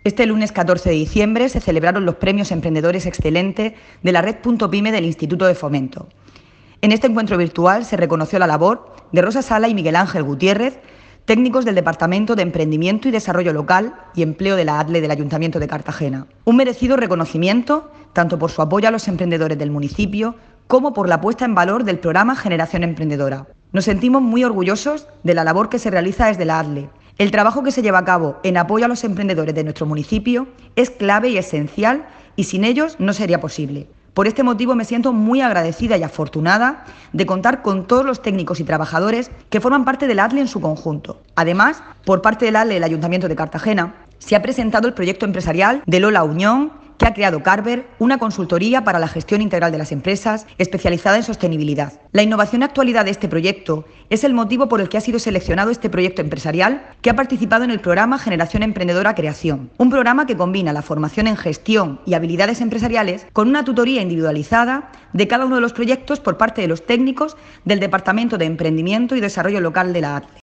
Este lunes 14 de diciembre se celebraron los premios Emprendedores Excelentes de la Red Pyme del Instituto de Fomento. En este encuentro virtual se reconoció la labor de Rosa Sala y Miguel Ángel Gutiérrez, técnicos del Departamento de Emprendimiento y Desarrollo Local y Empleo de la ADLE del Ayuntamiento de Cartagena. Un merecido reconocimiento tanto por su apoyo a los emprendedores del municipio como por la puesta en valor del programa Generación Emprendedora. Nos sentimos muy orgullosos de la labor que se realiza desde la ADLE. El trabajo que se lleva a cabo en apoyo a los emprendedores de nuestro municipio es clave y esencial y sin ellos no sería posible. Por este motivo me siento muy agradecida y afortunada de contar con todos los técnicos y trabajadores que forman parte del ADLE en su conjunto. Además, por parte del ADLE del Ayuntamiento de Cartagena, se ha presentado el proyecto empresarial de Lola Unión, que ha creado Carver, una consultoría para la gestión integral de las empresas especializada en sostenibilidad. La innovación y actualidad de este proyecto es el motivo por el que ha sido seleccionado este proyecto empresarial que ha participado en el programa Generación Emprendedora Creación, un programa que combina la formación en gestión y habilidades empresariales con una tutoría individualizada de cada uno de los proyectos por parte de los técnicos del Departamento de Emprendimiento y Desarrollo Local de la ADLE.